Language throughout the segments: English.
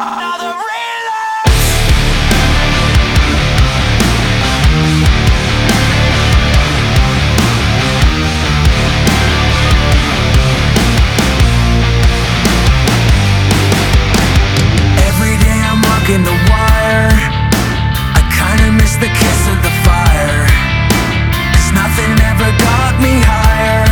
Another relapse. Every day I'm walking the wire. I kinda miss the kiss of the fire, 'cause nothing ever got me higher.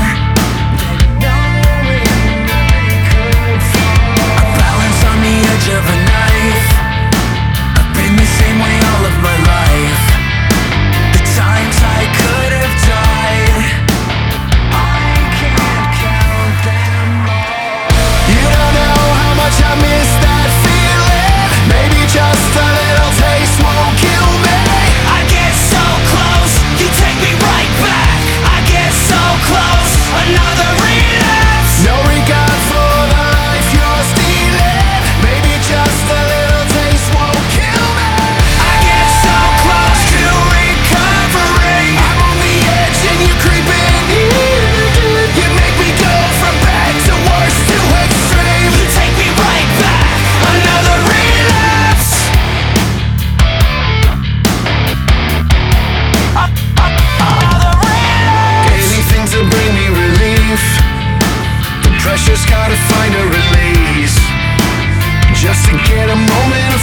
Of a knife, I've been the same way all of my life. The times I could have died, I can't count them all. You don't know how much I miss that feeling. Maybe just a little taste won't kill me. I get so close, you take me right back. I get so close, another relapse. No regard for the life you're stealing. Maybe just a little taste won't kill me. I get so close to recovery. I'm on the edge and you're creeping in. You make me go from bad to worse to extreme. You take me right back, another relapse. Another relapse. Daily things that bring me relief. The pressure's gotta find a release, just to get a moment of